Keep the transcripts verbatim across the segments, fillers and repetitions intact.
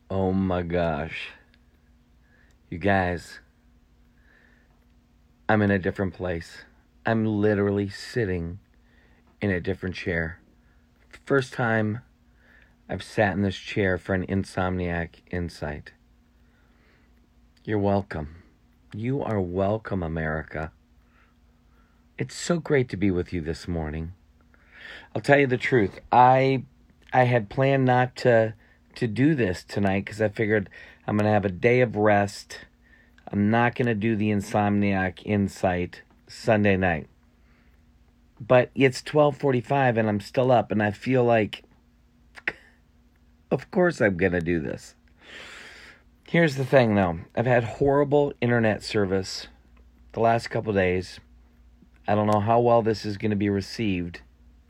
Oh my gosh. You guys, I'm in a different place. I'm literally sitting in a different chair. First time I've sat in this chair for an Insomniac Insight. You're welcome. You are welcome, America. It's so great to be with you this morning. I'll tell you the truth. I I had planned not to to do this tonight because I figured I'm going to have a day of rest. I'm not going to do the Insomniac Insight Sunday night. But it's twelve forty-five and I'm still up, and I feel like, of course I'm going to do this. Here's the thing, though. I've had horrible internet service the last couple days. I don't know how well this is going to be received,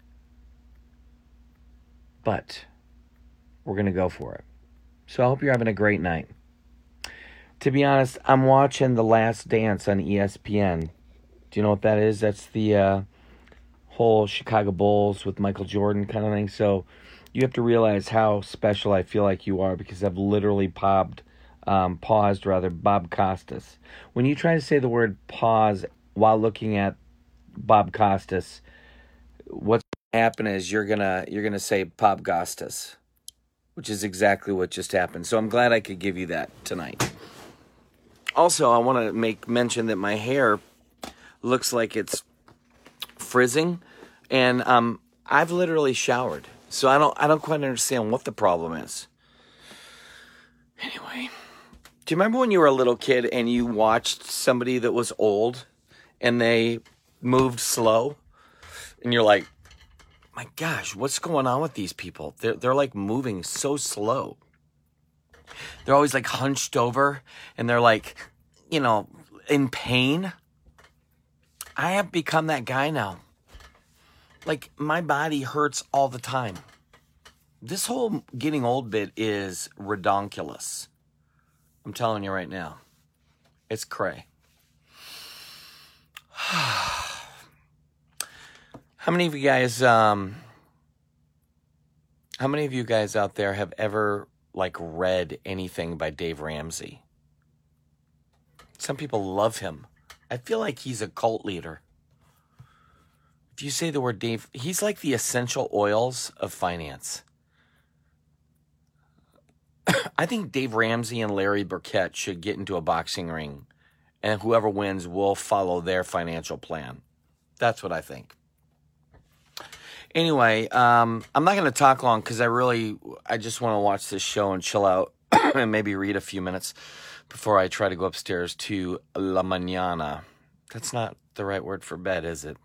but we're going to go for it. So I hope you're having a great night. To be honest, I'm watching The Last Dance on E S P N. Do you know what that is? That's the uh, whole Chicago Bulls with Michael Jordan kind of thing. So you have to realize how special I feel like you are, because I've literally popped, um, paused rather, Bob Costas. When you try to say the word pause while looking at Bob Costas, what's going to happen is you're gonna you're gonna say Bob Costas, which is exactly what just happened. So I'm glad I could give you that tonight. Also, I want to make mention that my hair looks like it's frizzing, and um, I've literally showered, so I don't I don't quite understand what the problem is. Anyway, do you remember when you were a little kid and you watched somebody that was old and they moved slow, and you're like, my gosh, what's going on with these people? They're they're like moving so slow. They're always like hunched over, and they're like, you know, in pain. I have become that guy now. Like, my body hurts all the time. This whole getting old bit is redonkulous. I'm telling you right now. It's cray. How many of you guys, um, how many of you guys out there have ever, like, read anything by Dave Ramsey? Some people love him. I feel like he's a cult leader. If you say the word Dave, he's like the essential oils of finance. I think Dave Ramsey and Larry Burkett should get into a boxing ring, and whoever wins will follow their financial plan. That's what I think. Anyway, um, I'm not going to talk long because I really, I just want to watch this show and chill out and maybe read a few minutes before I try to go upstairs to La Mañana. That's not the right word for bed, is it?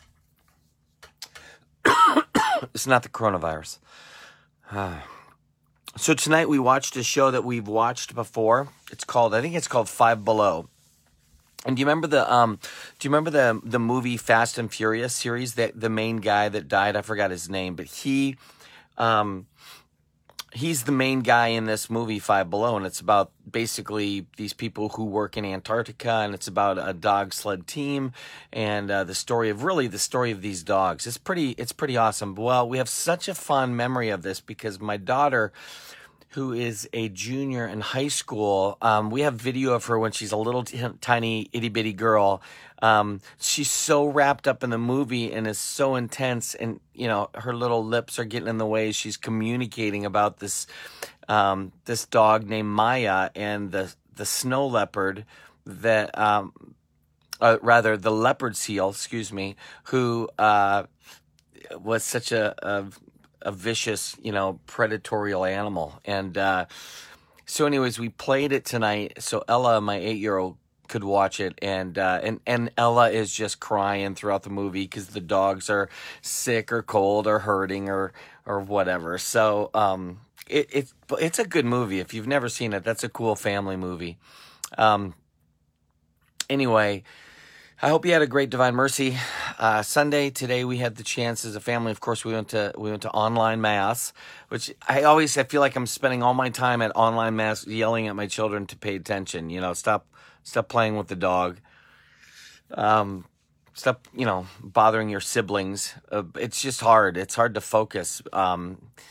It's not the coronavirus. Uh, so tonight we watched a show that we've watched before. It's called, I think it's called Five Below. And do you remember the um? Do you remember the the movie Fast and Furious series? That the main guy that died, I forgot his name, but he, um, he's the main guy in this movie Five Below, and it's about basically these people who work in Antarctica, and it's about a dog sled team, and uh, the story of really the story of these dogs. It's pretty it's pretty awesome. Well, we have such a fond memory of this because my daughter, who is a junior in high school, um, we have video of her when she's a little t- tiny itty bitty girl. Um, she's so wrapped up in the movie and is so intense, and you know her little lips are getting in the way. She's communicating about this um, this dog named Maya and the the snow leopard that um, uh, rather the leopard seal, excuse me, who uh, was such a, a a vicious, you know, predatorial animal. And uh, so anyways, we played it tonight so Ella, my eight-year-old, could watch it. And uh, and, and Ella is just crying throughout the movie because the dogs are sick or cold or hurting or or whatever. So um, it, it, it's a good movie. If you've never seen it, that's a cool family movie. Um, anyway, I hope you had a great Divine Mercy uh, Sunday. Today we had the chance as a family. Of course, we went to we went to online mass, which I always I feel like I'm spending all my time at online mass yelling at my children to pay attention. You know, stop stop playing with the dog. Um, stop, you know, bothering your siblings. Uh, it's just hard. It's hard to focus. Um,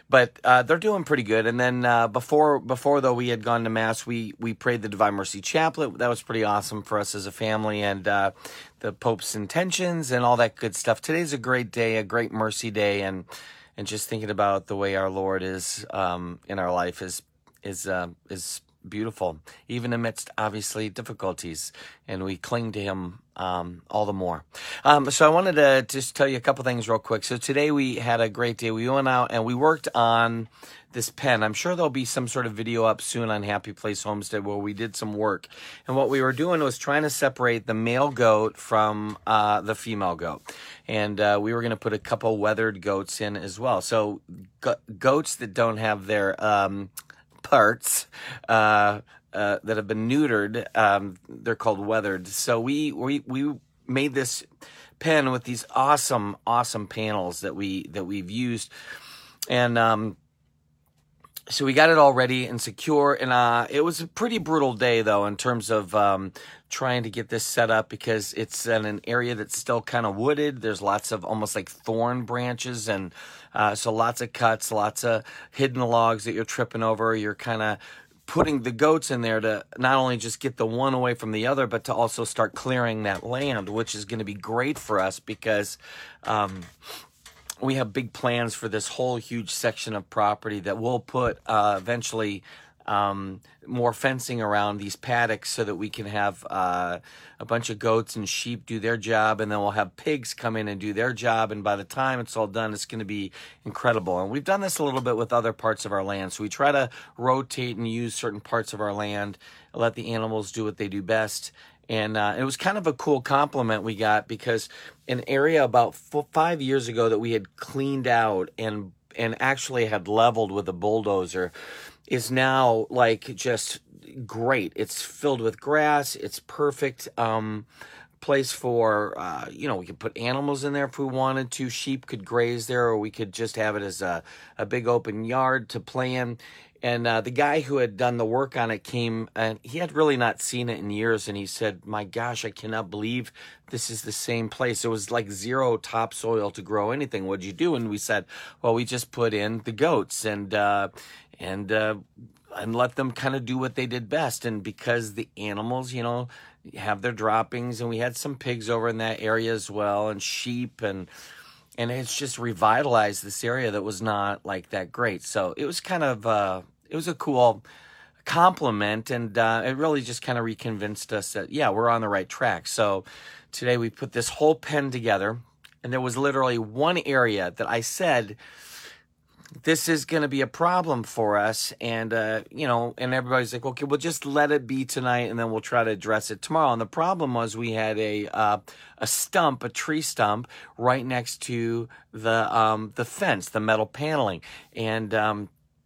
but uh, they're doing pretty good. And then uh, before before though we had gone to mass, we we prayed the Divine Mercy Chaplet. That was pretty awesome for us as a family, and uh, the Pope's intentions and all that good stuff. Today's a great day, a great mercy day, and and just thinking about the way our Lord is um, in our life is is uh, is beautiful, even amidst obviously difficulties, and we cling to Him um, all the more. Um, so I wanted to just tell you a couple things real quick. So today we had a great day. We went out and we worked on this pen. I'm sure there'll be some sort of video up soon on Happy Place Homestead where we did some work. And what we were doing was trying to separate the male goat from uh, the female goat. And uh, we were going to put a couple weathered goats in as well. So go- goats that don't have their um, parts uh, uh, that have been neutered, um, they're called weathered. So we, we, we made this pen with these awesome, awesome panels that we, that we've used. And, um, so we got it all ready and secure, and uh, it was a pretty brutal day, though, in terms of um, trying to get this set up because it's in an area that's still kind of wooded. There's lots of almost like thorn branches, and uh, so lots of cuts, lots of hidden logs that you're tripping over. You're kind of putting the goats in there to not only just get the one away from the other, but to also start clearing that land, which is going to be great for us because um, we have big plans for this whole huge section of property that we'll put uh, eventually um, more fencing around these paddocks so that we can have uh, a bunch of goats and sheep do their job, and then we'll have pigs come in and do their job, and by the time it's all done, it's going to be incredible. And we've done this a little bit with other parts of our land, so we try to rotate and use certain parts of our land, let the animals do what they do best. And uh, it was kind of a cool compliment we got because an area about f- five years ago that we had cleaned out and and actually had leveled with a bulldozer is now like just great. It's filled with grass. It's perfect um, place for, uh, you know, we could put animals in there if we wanted to. Sheep could graze there, or we could just have it as a, a big open yard to play in. And uh, the guy who had done the work on it came, and he had really not seen it in years. And he said, my gosh, I cannot believe this is the same place. It was like zero topsoil to grow anything. What'd you do? And we said, well, we just put in the goats and, uh, and, uh, and let them kind of do what they did best. And because the animals, you know, have their droppings, and we had some pigs over in that area as well, and sheep, and and it's just revitalized this area that was not like that great. So it was kind of uh, it was a cool compliment, and uh, it really just kind of reconvinced us that yeah, we're on the right track. So today we put this whole pen together, and there was literally one area that I said, this is going to be a problem for us. And, uh, you know, and everybody's like, okay, we'll just let it be tonight and then we'll try to address it tomorrow. And the problem was we had a, uh, a stump, a tree stump right next to the, um, the fence, the metal paneling. And, um,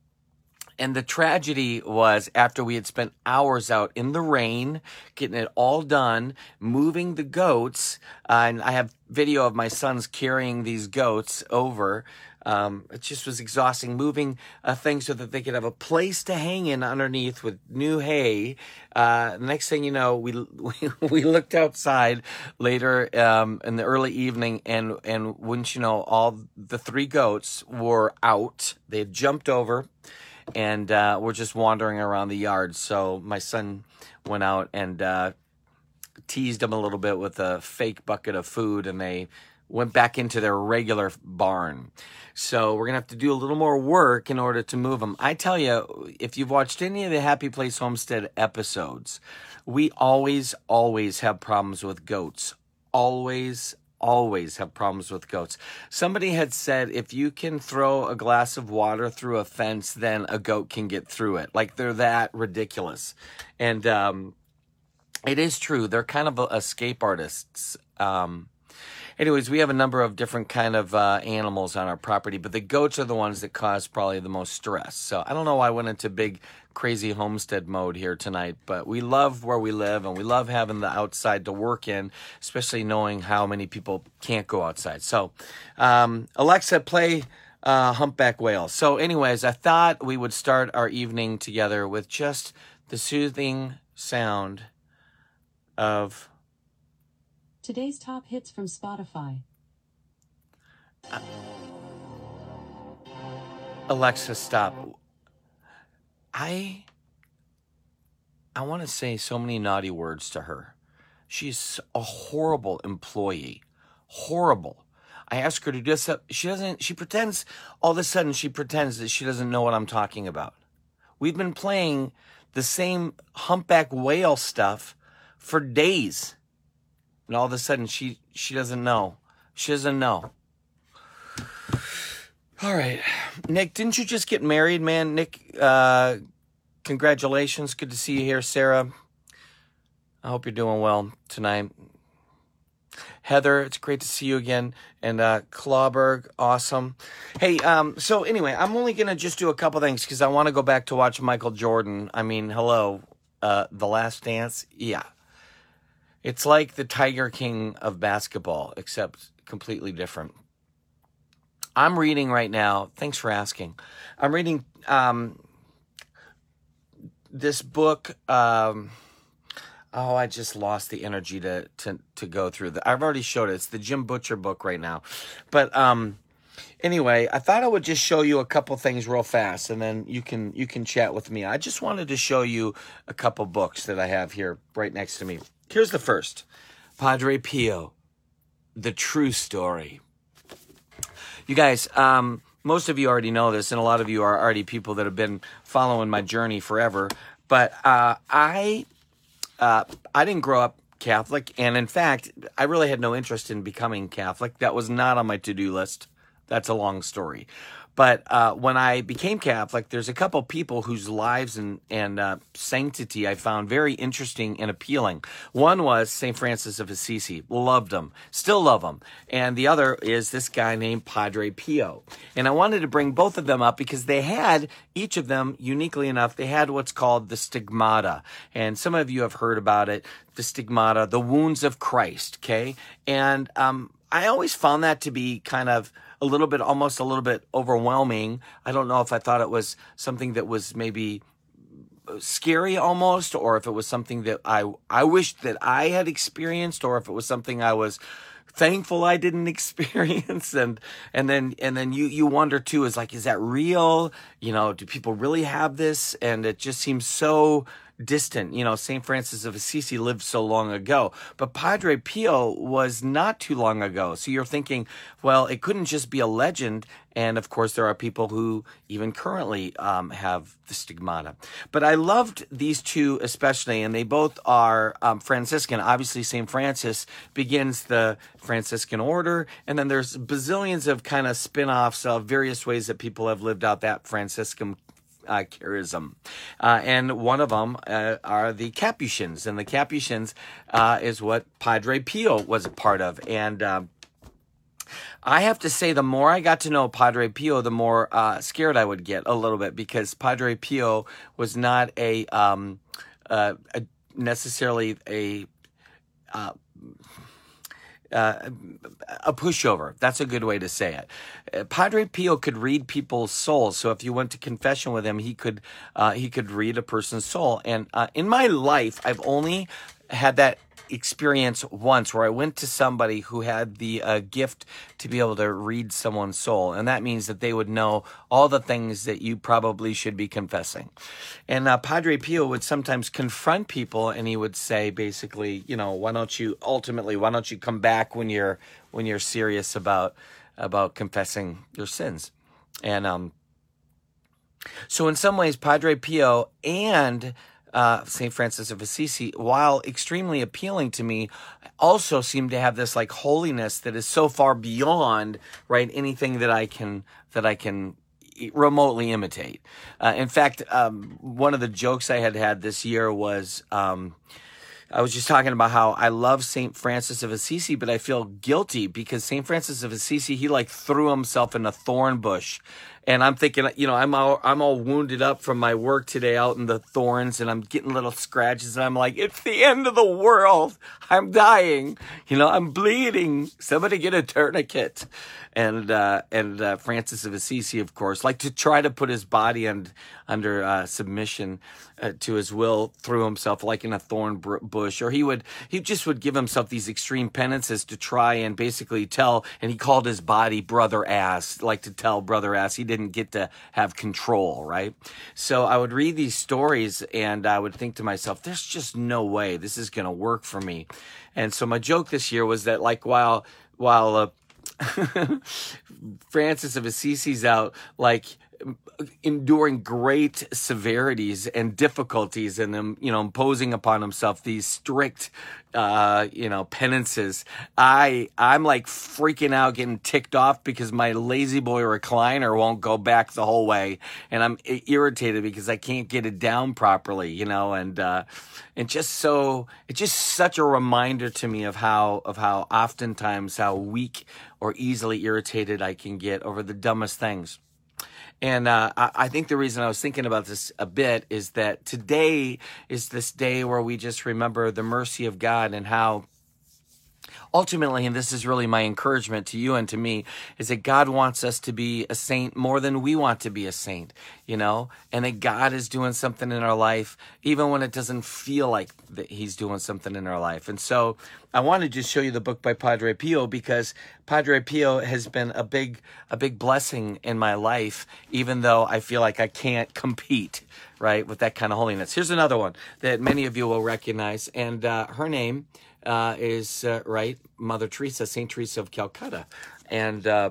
And the tragedy was after we had spent hours out in the rain, getting it all done, moving the goats, uh, and I have video of my sons carrying these goats over. Um, it just was exhausting, moving uh, things so that they could have a place to hang in underneath with new hay. Uh, next thing you know, we we, we looked outside later um, in the early evening, and, and wouldn't you know, all the three goats were out. They had jumped over, and uh, we're just wandering around the yard. So my son went out and uh, teased them a little bit with a fake bucket of food, and they went back into their regular barn. So we're going to have to do a little more work in order to move them. I tell you, if you've watched any of the Happy Place Homestead episodes, we always, always have problems with goats. Always, always have problems with goats. Somebody had said if you can throw a glass of water through a fence, then a goat can get through it. Like, they're that ridiculous. And um, it is true. They're kind of escape artists. Um, anyways, we have a number of different kind of uh, animals on our property, but the goats are the ones that cause probably the most stress. So I don't know why I went into big crazy homestead mode here tonight, but we love where we live, and we love having the outside to work in, especially knowing how many people can't go outside. So um, Alexa, play uh, Humpback Whale. So anyways, I thought we would start our evening together with just the soothing sound of today's top hits from Spotify. Alexa, stop. I I want to say so many naughty words to her. She's a horrible employee. Horrible. I ask her to do this. She doesn't, she pretends, all of a sudden she pretends that she doesn't know what I'm talking about. We've been playing the same humpback whale stuff for days. And all of a sudden she, she doesn't know. She doesn't know. All right. Nick, didn't you just get married, man? Nick, uh, congratulations. Good to see you here, Sarah. I hope you're doing well tonight. Heather, it's great to see you again. And uh, Clawberg, awesome. Hey, um, so anyway, I'm only going to just do a couple things because I want to go back to watch Michael Jordan. I mean, hello, uh, The Last Dance. Yeah. It's like the Tiger King of basketball, except completely different. I'm reading right now. Thanks for asking. I'm reading um, this book. Um, oh, I just lost the energy to to to go through that. I've already showed it. It's the Jim Butcher book right now. But um, anyway, I thought I would just show you a couple things real fast, and then you can you can chat with me. I just wanted to show you a couple books that I have here right next to me. Here's the first, Padre Pio, The True Story. You guys, um, most of you already know this, and a lot of you are already people that have been following my journey forever. But uh, I, uh, I didn't grow up Catholic, and in fact, I really had no interest in becoming Catholic. That was not on my to-do list. That's a long story. But uh, when I became Catholic, there's a couple people whose lives and, and uh, sanctity I found very interesting and appealing. One was Saint Francis of Assisi. Loved him. Still love him. And the other is this guy named Padre Pio. And I wanted to bring both of them up because they had, each of them, uniquely enough, they had what's called the stigmata. And some of you have heard about it, the stigmata, the wounds of Christ, okay? And um, I always found that to be kind of a little bit, almost a little bit overwhelming. I don't know if I thought it was something that was maybe scary almost, or if it was something that I, I wished that I had experienced, or if it was something I was thankful I didn't experience. And, and then, and then you, you wonder too, is like, is that real? You know, do people really have this? And it just seems so distant. You know, Saint Francis of Assisi lived so long ago, but Padre Pio was not too long ago. So you're thinking, well, it couldn't just be a legend. And of course, there are people who even currently um, have the stigmata. But I loved these two especially, and they both are um, Franciscan. Obviously, Saint Francis begins the Franciscan order, and then there's bazillions of kind of spin-offs of various ways that people have lived out that Franciscan Uh, charism. Uh, and one of them uh, are the Capuchins. And the Capuchins uh, is what Padre Pio was a part of. And um, I have to say, the more I got to know Padre Pio, the more uh, scared I would get a little bit, because Padre Pio was not a, um, uh, a necessarily a uh, Uh, a pushover. That's a good way to say it. Uh, Padre Pio could read people's souls. So if you went to confession with him, he could uh, he could read a person's soul. And uh, in my life, I've only had that experience once, where I went to somebody who had the uh, gift to be able to read someone's soul. And that means that they would know all the things that you probably should be confessing. And uh, Padre Pio would sometimes confront people, and he would say, basically, you know, why don't you, ultimately, why don't you come back when you're, when you're serious about, about confessing your sins? And um, so in some ways, Padre Pio and Uh, Saint Francis of Assisi, while extremely appealing to me, also seem to have this like holiness that is so far beyond, right, anything that I can that I can remotely imitate. Uh, in fact, um, one of the jokes I had had this year was um, I was just talking about how I love Saint Francis of Assisi, but I feel guilty because Saint Francis of Assisi, he like threw himself in a thorn bush. And I'm thinking, you know, I'm all, I'm all wounded up from my work today out in the thorns, and I'm getting little scratches, and I'm like, it's the end of the world. I'm dying. You know, I'm bleeding. Somebody get a tourniquet. And uh, and uh, Francis of Assisi, of course, like to try to put his body and, under uh, submission uh, to his will, threw himself like in a thorn bush. Or he would he just would give himself these extreme penances to try and basically tell, and he called his body brother ass, like to tell brother ass. He did didn't get to have control, right? So I would read these stories and I would think to myself, there's just no way this is going to work for me. And so my joke this year was that, like, while, while, uh, Francis of Assisi's out, like, enduring great severities and difficulties and them, you know, imposing upon himself these strict, uh, you know, penances. I, I'm like freaking out, getting ticked off because my lazy boy recliner won't go back the whole way. And I'm irritated because I can't get it down properly, you know, and, uh, and just so, it's just such a reminder to me of how, of how oftentimes how weak or easily irritated I can get over the dumbest things. And uh, I, I think the reason I was thinking about this a bit is that today is this day where we just remember the mercy of God and how ultimately, and this is really my encouragement to you and to me, is that God wants us to be a saint more than we want to be a saint, you know, and that God is doing something in our life, even when it doesn't feel like that he's doing something in our life. And so I wanted to show you the book by Padre Pio, because Padre Pio has been a big, a big blessing in my life, even though I feel like I can't compete, right, with that kind of holiness. Here's another one that many of you will recognize, and uh, her name Uh, is, uh, right, Mother Teresa, Saint Teresa of Calcutta. And uh,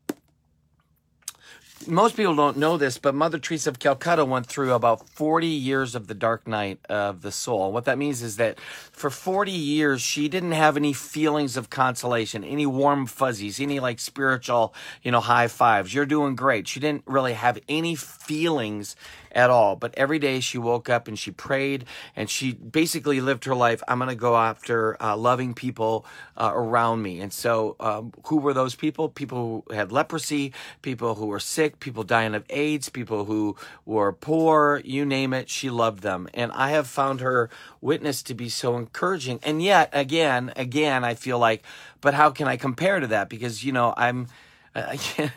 most people don't know this, but Mother Teresa of Calcutta went through about forty years of the dark night of the soul. What that means is that for forty years, she didn't have any feelings of consolation, any warm fuzzies, any like spiritual, you know, high fives. You're doing great. She didn't really have any feelings at all. But every day she woke up and she prayed, and she basically lived her life. I'm going to go after uh, loving people uh, around me. And so um, who were those people? People who had leprosy, people who were sick, people dying of AIDS, people who were poor, you name it. She loved them. And I have found her witness to be so encouraging. And yet, again, again, I feel like, but how can I compare to that? Because, you know, I'm, I can't,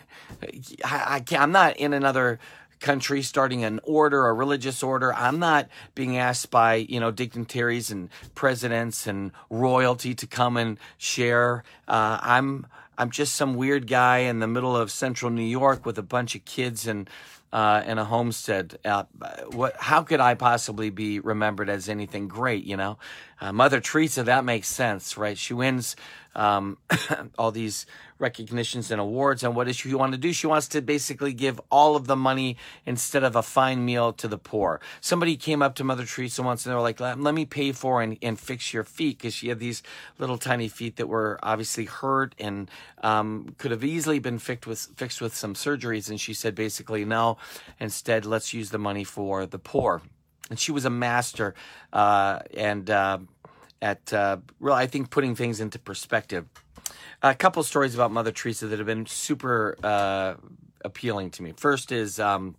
I can't, I'm not in another country starting an order, a religious order. I'm not being asked by, you know, dignitaries and presidents and royalty to come and share. Uh, I'm I'm just some weird guy in the middle of central New York with a bunch of kids and uh, and a homestead. Uh, what? How could I possibly be remembered as anything great? You know, uh, Mother Teresa. That makes sense, right? She wins um, all these recognitions and awards, and what does she want to do? She wants to basically give all of the money instead of a fine meal to the poor. Somebody came up to Mother Teresa once and they were like, let, let me pay for and, and fix your feet, because she had these little tiny feet that were obviously hurt and um, could have easily been fixed with, fixed with some surgeries. And she said basically, no, instead let's use the money for the poor. And she was a master uh, and uh, at, uh, really, I think, putting things into perspective. A couple of stories about Mother Teresa that have been super uh, appealing to me. First is um,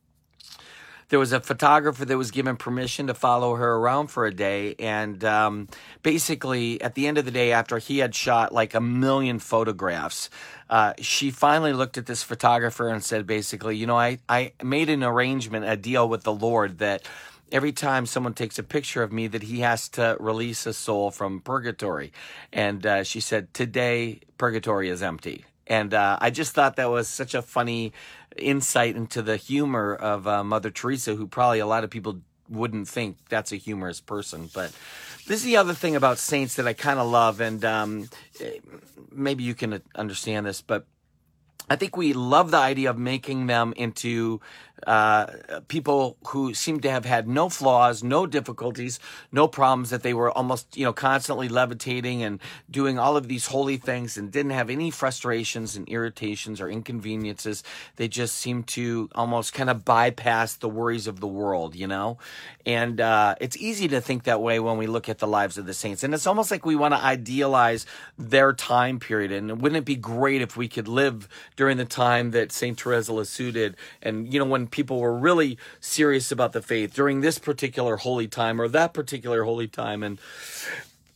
there was a photographer that was given permission to follow her around for a day. And um, basically, at the end of the day, after he had shot like a million photographs, uh, she finally looked at this photographer and said, basically, you know, I, I made an arrangement, a deal with the Lord that every time someone takes a picture of me, that he has to release a soul from purgatory. And uh, she said, today, purgatory is empty. And uh, I just thought that was such a funny insight into the humor of uh, Mother Teresa, who probably a lot of people wouldn't think that's a humorous person. But this is the other thing about saints that I kind of love, and um, maybe you can understand this, but I think we love the idea of making them into uh, people who seem to have had no flaws, no difficulties, no problems, that they were almost, you know, constantly levitating and doing all of these holy things and didn't have any frustrations and irritations or inconveniences. They just seemed to almost kind of bypass the worries of the world, you know? And uh, it's easy to think that way when we look at the lives of the saints. And it's almost like we want to idealize their time period. And wouldn't it be great if we could live during the time that Saint Teresa Lisieux did, and, you know, when people were really serious about the faith during this particular holy time or that particular holy time. And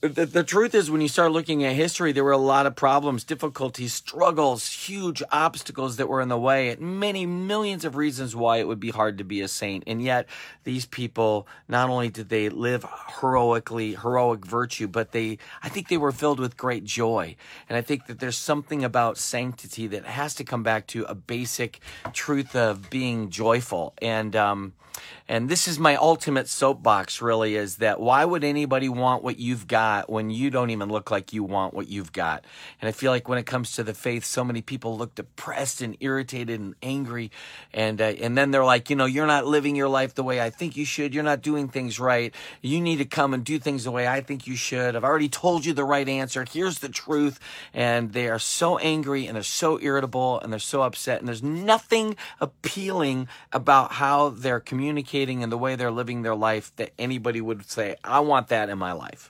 The, the truth is, when you start looking at history, there were a lot of problems, difficulties, struggles, huge obstacles that were in the way, and many millions of reasons why it would be hard to be a saint. And yet, these people, not only did they live heroically, heroic virtue, but they, I think they were filled with great joy. And I think that there's something about sanctity that has to come back to a basic truth of being joyful. And, um, And this is my ultimate soapbox, really, is that why would anybody want what you've got when you don't even look like you want what you've got? And I feel like when it comes to the faith, so many people look depressed and irritated and angry. And uh, and then they're like, you know, you're not living your life the way I think you should. You're not doing things right. You need to come and do things the way I think you should. I've already told you the right answer. Here's the truth. And they are so angry and they're so irritable and they're so upset. And there's nothing appealing about how they're communicating communicating and the way they're living their life that anybody would say, I want that in my life.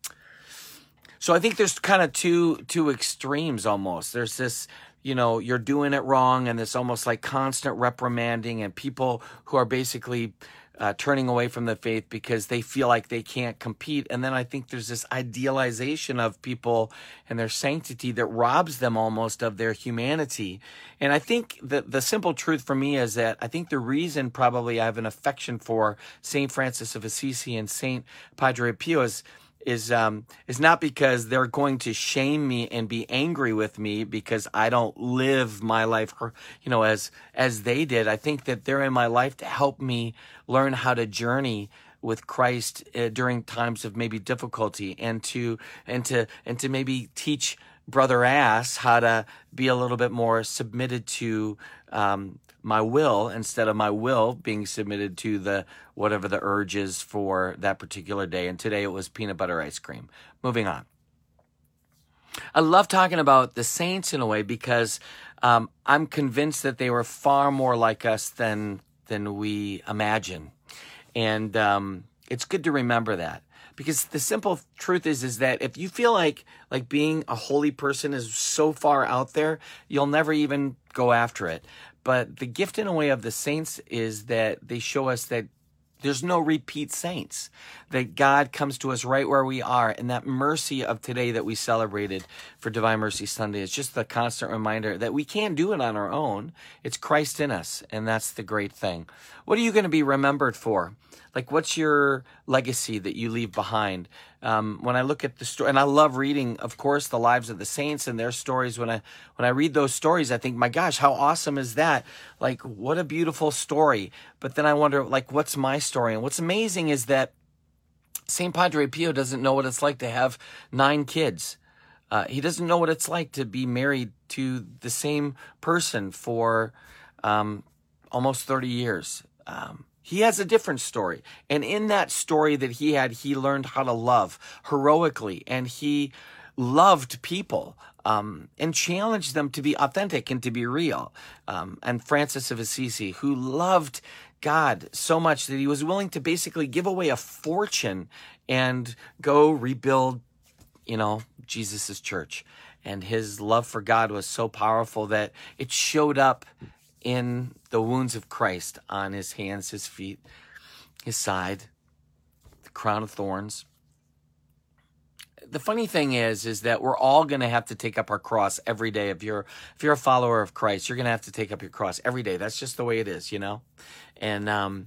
So I think there's kind of two two extremes almost. There's this, you know, you're doing it wrong, and it's almost like constant reprimanding, and people who are basically uh, turning away from the faith because they feel like they can't compete. And then I think there's this idealization of people and their sanctity that robs them almost of their humanity. And I think that the simple truth for me is that I think the reason probably I have an affection for Saint Francis of Assisi and Saint Padre Pio is is um is not because they're going to shame me and be angry with me because I don't live my life, you know, as as they did. I think that they're in my life to help me learn how to journey with Christ uh, during times of maybe difficulty, and to and to and to maybe teach Brother Ass how to be a little bit more submitted to um, my will, instead of my will being submitted to the whatever the urge is for that particular day. And today it was peanut butter ice cream. Moving on. I love talking about the saints in a way because um, I'm convinced that they were far more like us than than we imagine. And um, it's good to remember that. Because the simple truth is, is that if you feel like like being a holy person is so far out there, you'll never even go after it. But the gift in a way of the saints is that they show us that there's no repeat saints, that God comes to us right where we are. And that mercy of today that we celebrated for Divine Mercy Sunday is just the constant reminder that we can't do it on our own. It's Christ in us, and that's the great thing. What are you going to be remembered for? Like, what's your legacy that you leave behind? Um, when I look at the story, and I love reading, of course, the lives of the saints and their stories. When I when I read those stories, I think, my gosh, how awesome is that? Like, what a beautiful story. But then I wonder, like, what's my story? And what's amazing is that Saint Padre Pio doesn't know what it's like to have nine kids. Uh, he doesn't know what it's like to be married to the same person for um, almost thirty years. Um, He has a different story. And in that story that he had, he learned how to love heroically. And he loved people um, and challenged them to be authentic and to be real. Um, and Francis of Assisi, who loved God so much that he was willing to basically give away a fortune and go rebuild, you know, Jesus's church. And his love for God was so powerful that it showed up in the wounds of Christ on his hands, his feet, his side, the crown of thorns. The funny thing is, is that we're all going to have to take up our cross every day. If you're, if you're a follower of Christ, you're going to have to take up your cross every day. That's just the way it is, you know? And, um,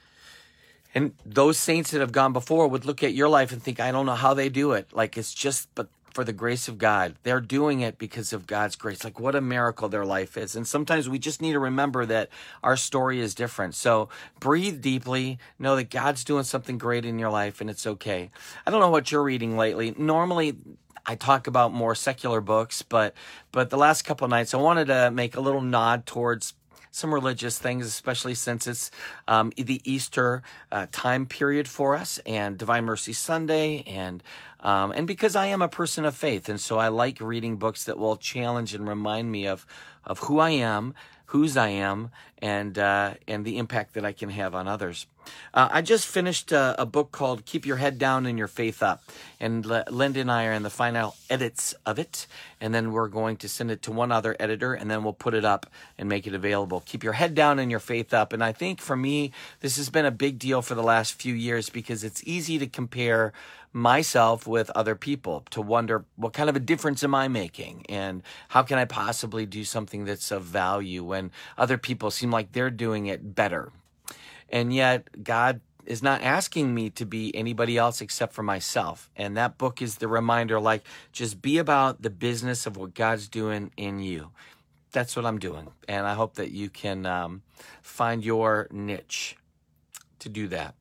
and those saints that have gone before would look at your life and think, I don't know how they do it. Like, it's just, but for the grace of God. They're doing it because of God's grace. Like, what a miracle their life is. And sometimes we just need to remember that our story is different. So breathe deeply, know that God's doing something great in your life, and it's okay. I don't know what you're reading lately. Normally, I talk about more secular books, but but the last couple of nights, I wanted to make a little nod towards some religious things, especially since it's um, the Easter uh, time period for us, and Divine Mercy Sunday, and um, and because I am a person of faith, and so I like reading books that will challenge and remind me of of who I am, whose I am, and uh, and the impact that I can have on others. Uh, I just finished a, a book called Keep Your Head Down and Your Faith Up. And L- Linda and I are in the final edits of it. And then we're going to send it to one other editor, and then we'll put it up and make it available. Keep your head down and your faith up. And I think for me, this has been a big deal for the last few years because it's easy to compare myself with other people, to wonder what kind of a difference am I making and how can I possibly do something that's of value when other people seem like they're doing it better. And yet God is not asking me to be anybody else except for myself. And that book is the reminder, like, just be about the business of what God's doing in you. That's what I'm doing. And I hope that you can um, find your niche to do that.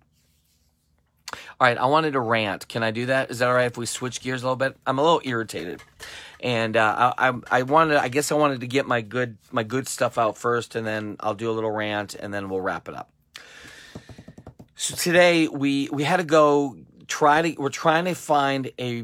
All right, I wanted to rant. Can I do that? Is that all right if we switch gears a little bit? I'm a little irritated, and uh, I, I, I wanted. I guess I wanted to get my good, my good stuff out first, and then I'll do a little rant, and then we'll wrap it up. So today we we had to go try to. We're trying to find a.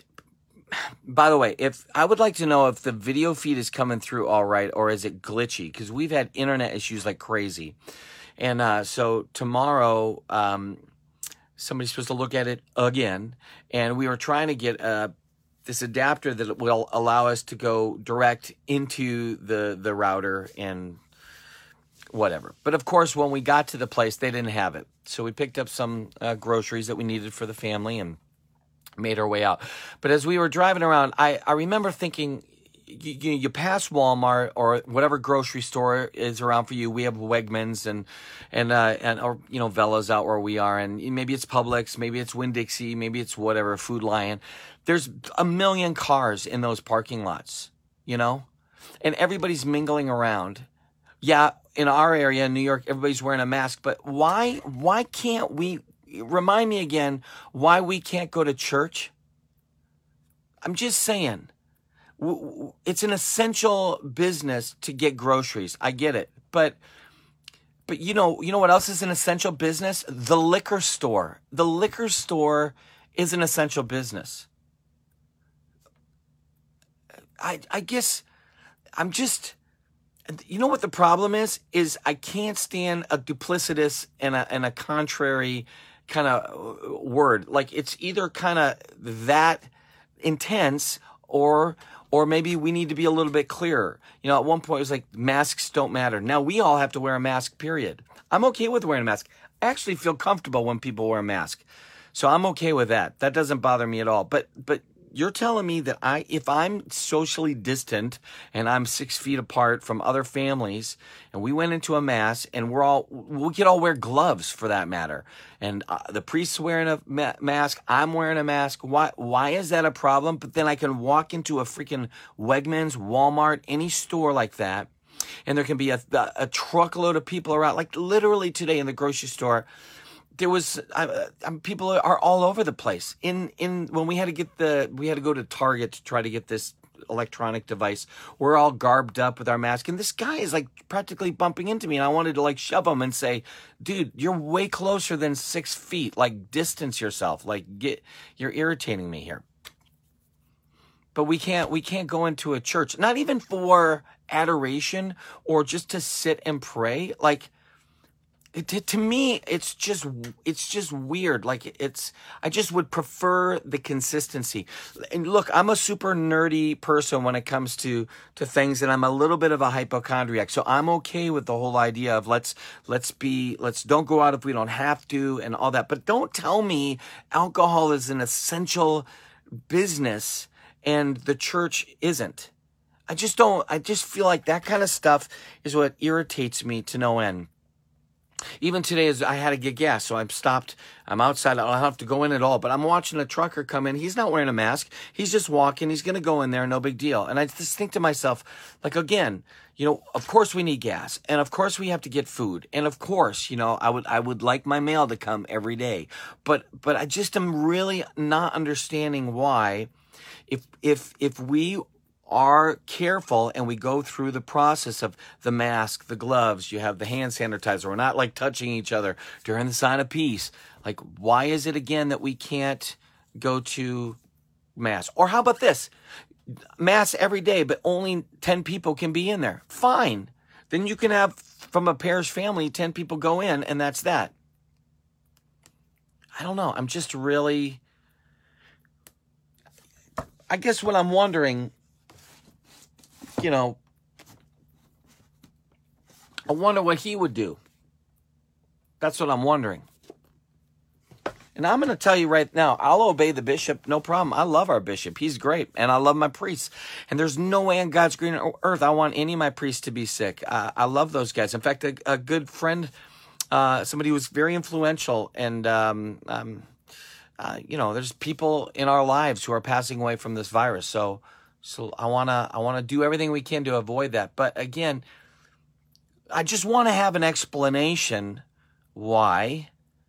By the way, if I would like to know if the video feed is coming through all right, or is it glitchy? Because we've had internet issues like crazy, and uh, so tomorrow. Um, Somebody's supposed to look at it again, and we were trying to get uh, this adapter that will allow us to go direct into the, the router and whatever. But of course, when we got to the place, they didn't have it. So we picked up some uh, groceries that we needed for the family and made our way out. But as we were driving around, I, I remember thinking, You, you, you pass Walmart or whatever grocery store is around for you. We have Wegmans and and uh, and or you know Vella's out where we are, and maybe it's Publix, maybe it's Winn-Dixie, maybe it's whatever, Food Lion. There's a million cars in those parking lots, you know, and everybody's mingling around. Yeah, in our area in New York, everybody's wearing a mask, but why why can't we? Remind me again why we can't go to church. I'm just saying. It's an essential business to get groceries. I get it. But but you know, you know what else is an essential business? The liquor store. The liquor store is an essential business. I I guess I'm just you know what the problem is is I can't stand a duplicitous and a and a contrary kind of word. Like it's either kind of that intense or Or maybe we need to be a little bit clearer. You know, at one point it was like masks don't matter. Now we all have to wear a mask, period. I'm okay with wearing a mask. I actually feel comfortable when people wear a mask. So I'm okay with that. That doesn't bother me at all. But but you're telling me that I, if I'm socially distant and I'm six feet apart from other families and we went into a mass and we're all, we could all wear gloves for that matter. And uh, the priest's wearing a ma- mask. I'm wearing a mask. Why, why is that a problem? But then I can walk into a freaking Wegmans, Walmart, any store like that. And there can be a, a truckload of people around, like literally today in the grocery store. There was uh, um, people are all over the place. In in when we had to get the we had to go to Target to try to get this electronic device. We're all garbed up with our mask, and this guy is like practically bumping into me, and I wanted to like shove him and say, "Dude, you're way closer than six feet. Like distance yourself. Like get you're irritating me here." But we can't we can't go into a church, not even for adoration or just to sit and pray. Like. It, to, to me, it's just it's just weird. Like it's, I just would prefer the consistency. And look, I'm a super nerdy person when it comes to to things, and I'm a little bit of a hypochondriac. So I'm okay with the whole idea of let's let's be let's don't go out if we don't have to and all that. But don't tell me alcohol is an essential business and the church isn't. I just don't. I just feel like that kind of stuff is what irritates me to no end. Even today, as I had to get gas, so I'm stopped. I'm outside. I don't have to go in at all. But I'm watching a trucker come in. He's not wearing a mask. He's just walking. He's going to go in there. No big deal. And I just think to myself, like, again, you know, of course we need gas. And of course we have to get food. And of course, you know, I would I would like my mail to come every day. But but I just am really not understanding why, if if if we are careful and we go through the process of the mask, the gloves, you have the hand sanitizer, we're not like touching each other during the sign of peace. Like, why is it again that we can't go to mass? Or how about this? Mass every day, but only ten people can be in there. Fine. Then you can have, from a parish family, ten people go in, and that's that. I don't know. I'm just really, I guess what I'm wondering, you know, I wonder what he would do. That's what I'm wondering. And I'm going to tell you right now, I'll obey the bishop, no problem. I love our bishop. He's great. And I love my priests. And there's no way on God's green earth I want any of my priests to be sick. Uh, I love those guys. In fact, a, a good friend, uh, somebody who was very influential, and, um, um, uh, you know, there's people in our lives who are passing away from this virus. So, so I want to, I want to do everything we can to avoid that. But again, I just want to have an explanation why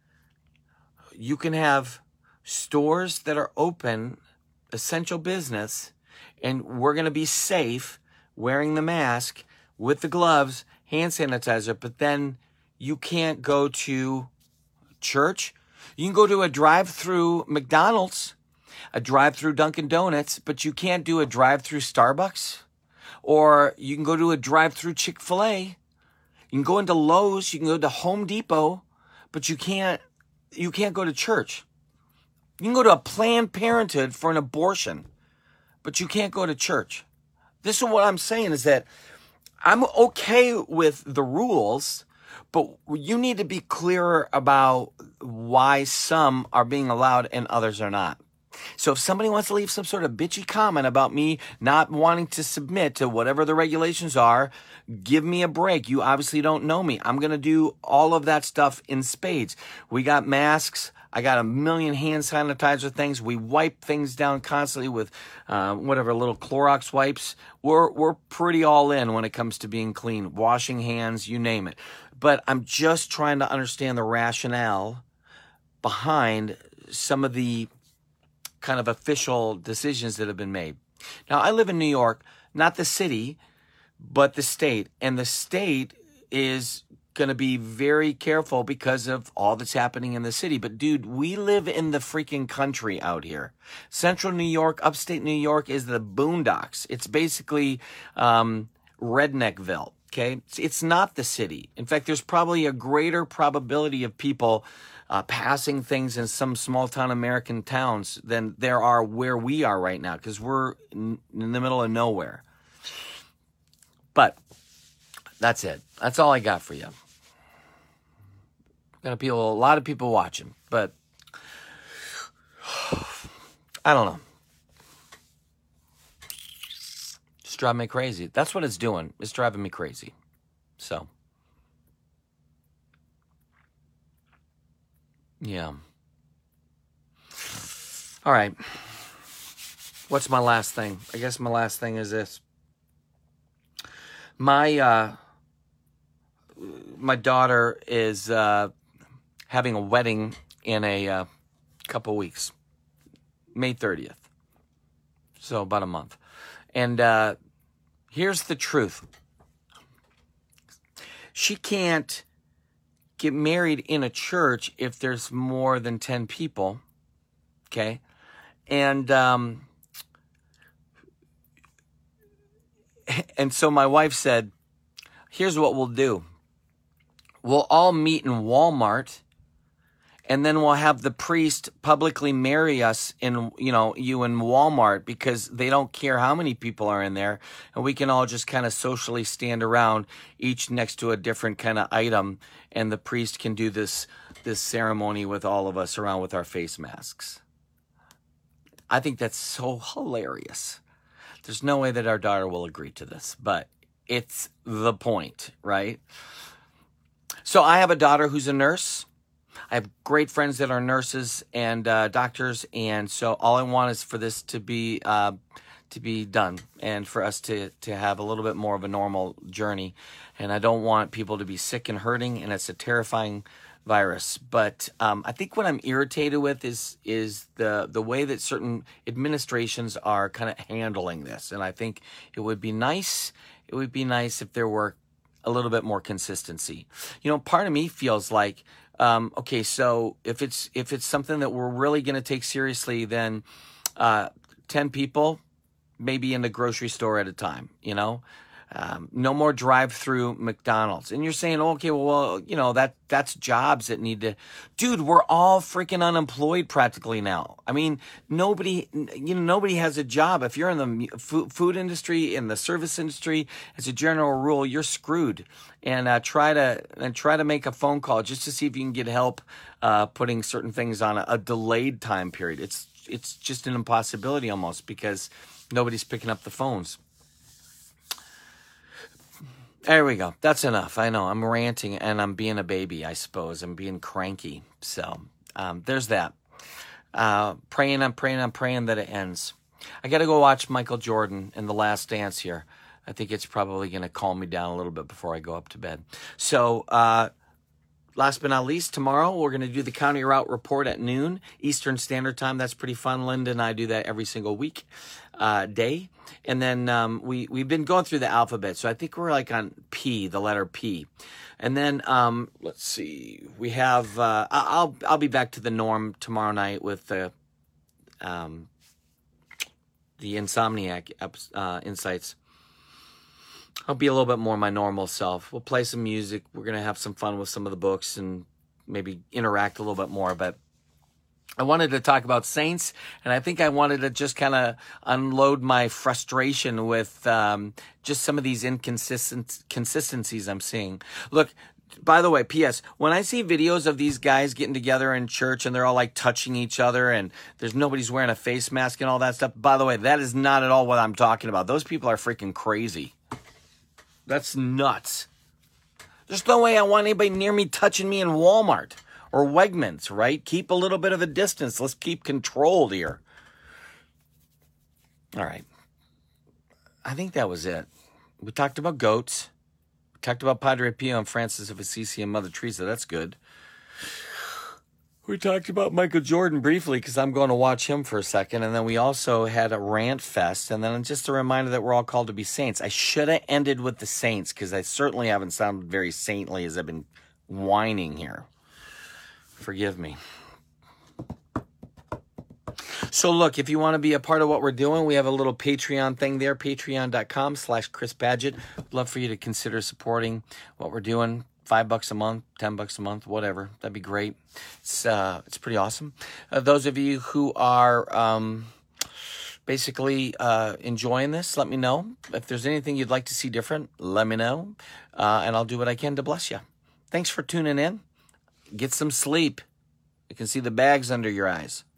you can have stores that are open, essential business, and we're going to be safe wearing the mask with the gloves, hand sanitizer, but then you can't go to church. You can go to a drive-through McDonald's, a drive-through Dunkin' Donuts, but you can't do a drive-through Starbucks. Or you can go to a drive-through Chick-fil-A. You can go into Lowe's, you can go to Home Depot, but you can't You can't go to church. You can go to a Planned Parenthood for an abortion, but you can't go to church. This is what I'm saying is that I'm okay with the rules, but you need to be clearer about why some are being allowed and others are not. So if somebody wants to leave some sort of bitchy comment about me not wanting to submit to whatever the regulations are, give me a break. You obviously don't know me. I'm going to do all of that stuff in spades. We got masks. I got a million hand sanitizer things. We wipe things down constantly with uh, whatever little Clorox wipes. We're, we're pretty all in when it comes to being clean, washing hands, you name it. But I'm just trying to understand the rationale behind some of the kind of official decisions that have been made. Now, I live in New York, not the city, but the state. And the state is going to be very careful because of all that's happening in the city. But dude, we live in the freaking country out here. Central New York, upstate New York is the boondocks. It's basically um, Redneckville. Okay. It's, it's not the city. In fact, there's probably a greater probability of people Uh, passing things in some small town American towns than there are where we are right now, because we're in, in the middle of nowhere. But that's it. That's all I got for you. Got a, people, a lot of people watching, but I don't know. It's driving me crazy. That's what it's doing. It's driving me crazy. So. Yeah. All right. What's my last thing? I guess my last thing is this. My uh, my daughter is uh, having a wedding in a uh, couple weeks, May thirtieth. So about a month. And uh, here's the truth. She can't get married in a church if there's more than ten people, okay? And um, and so my wife said, here's what we'll do. We'll all meet in Walmart, and then we'll have the priest publicly marry us in, you know, you in Walmart, because they don't care how many people are in there. And we can all just kind of socially stand around, each next to a different kind of item. And the priest can do this, this ceremony with all of us around with our face masks. I think that's so hilarious. There's no way that our daughter will agree to this, but it's the point, right? So I have a daughter who's a nurse. I have great friends that are nurses and uh, doctors, and so all I want is for this to be uh, to be done, and for us to to have a little bit more of a normal journey. And I don't want people to be sick and hurting, and it's a terrifying virus. But um, I think what I'm irritated with is is the the way that certain administrations are kind of handling this, and I think it would be nice. It would be nice if there were a little bit more consistency. You know, part of me feels like, um, okay, so if it's if it's something that we're really going to take seriously, then uh, ten people, maybe in the grocery store at a time, you know? Um, no more drive-through McDonald's. And you're saying, okay, well, well, you know, that that's jobs that need to... Dude, we're all freaking unemployed practically now. I mean, nobody, you know, nobody has a job. If you're in the food industry, in the service industry, as a general rule, you're screwed. And uh, try to and try to make a phone call just to see if you can get help uh, putting certain things on a, a delayed time period. It's it's just an impossibility almost because nobody's picking up the phones. There we go. That's enough. I know I'm ranting and I'm being a baby, I suppose. I'm being cranky. So um, there's that. Uh, praying, I'm praying, I'm praying that it ends. I got to go watch Michael Jordan in The Last Dance here. I think it's probably going to calm me down a little bit before I go up to bed. So uh, last but not least, tomorrow we're going to do the County Route Report at noon Eastern Standard Time. That's pretty fun. Linda and I do that every single week. Uh, day. And then um, we, we've been going through the alphabet. So I think we're like on P, the letter P. And then, um, let's see, we have, uh, I'll, I'll be back to the norm tomorrow night with the, um, the Insomniac uh, Insights. I'll be a little bit more my normal self. We'll play some music. We're going to have some fun with some of the books and maybe interact a little bit more, but I wanted to talk about Saints, and I think I wanted to just kind of unload my frustration with um, just some of these inconsistent consistencies I'm seeing. Look, by the way, P S, when I see videos of these guys getting together in church and they're all like touching each other and there's nobody's wearing a face mask and all that stuff, by the way, that is not at all what I'm talking about. Those people are freaking crazy. That's nuts. There's no way I want anybody near me touching me in Walmart. Or Wegmans, right? Keep a little bit of a distance. Let's keep controlled here. All right. I think that was it. We talked about goats. We talked about Padre Pio and Francis of Assisi and Mother Teresa. That's good. We talked about Michael Jordan briefly because I'm going to watch him for a second. And then we also had a rant fest. And then just a reminder that we're all called to be saints. I should have ended with the saints because I certainly haven't sounded very saintly as I've been whining here. Forgive me. So look, if you want to be a part of what we're doing, we have a little Patreon thing there, patreon.com slash Chris Padgett. Love for you to consider supporting what we're doing. Five bucks a month, ten bucks a month, whatever. That'd be great. It's uh, it's pretty awesome. Uh, those of you who are um, basically uh, enjoying this, let me know. If there's anything you'd like to see different, let me know. Uh, and I'll do what I can to bless you. Thanks for tuning in. Get some sleep. You can see the bags under your eyes.